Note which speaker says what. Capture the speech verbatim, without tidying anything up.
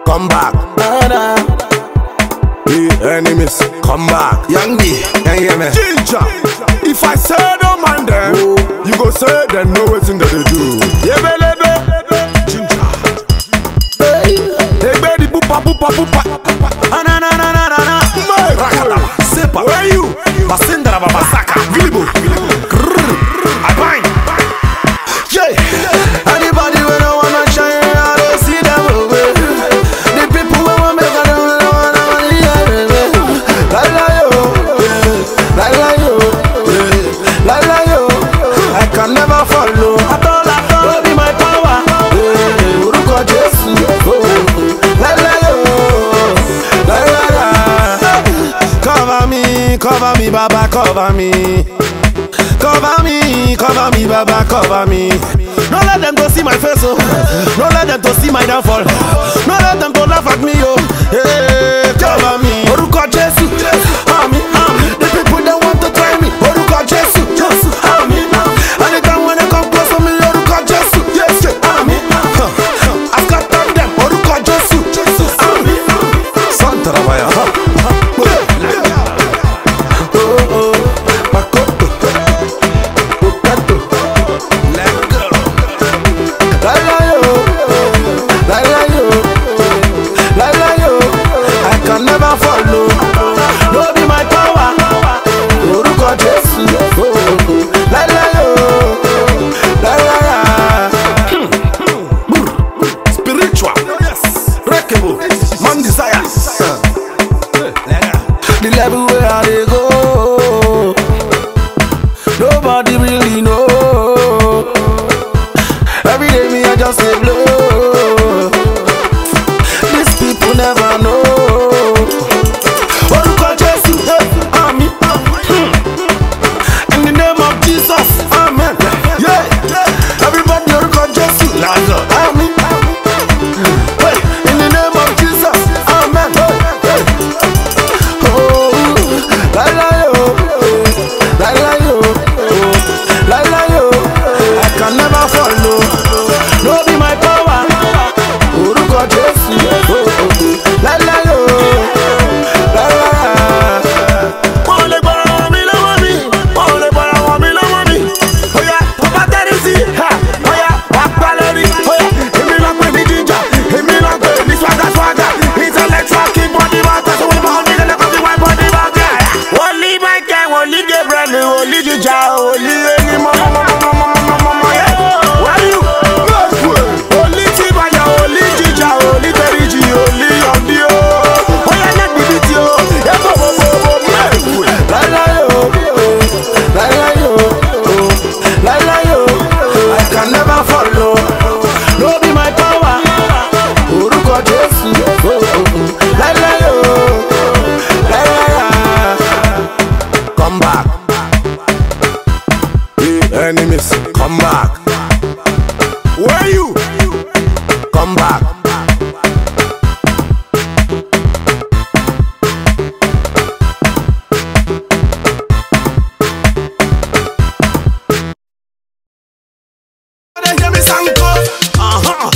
Speaker 1: come back. The enemies, come back. Young D, can you hear me? Ginger, if I say don't mind them, oh, you go say them know what thing that they do. Yeah, baby, Ginger. Hey, hey, baby, boopa, boopa, boopa. Na na na na na na. Rakata, Sepa, where you? Basindra, Babasaka, Vilibu. I bind. Yeah. Anybody when I wanna shine, I don't see them away. The people when I make a don't wanna leave. La la yo, la la yo, la la yo. I can never follow. At all, at all, don't be my power. Uruko Jesu. La la yo, la la la. Cover me, cover me, Baba, cover me. Cover me, cover me, Baba, cover me. Don't let them to see my face, oh. Don't let them to see my downfall. Don't let them to laugh at me, oh. Hey, cover me. Oruko Jesu, Ami, Ami. The people that want to try me. Oruko Jesu, Jesu, Ami. Anytime when they come close to me, Oruko Jesu, yes, Ami. I've got them, Oruko Jesu, Jesu, Ami. Santa Rabaya, man desire. The level where I dey go, nobody really know. Every day me I just say blow. These people never know. Oruko Jesu, Ami. In the name of Jesus, Amen. Yeah, everybody Oruko Jesu, Ami. Come back. The enemies, come back. Where you? Come back. Uh-huh.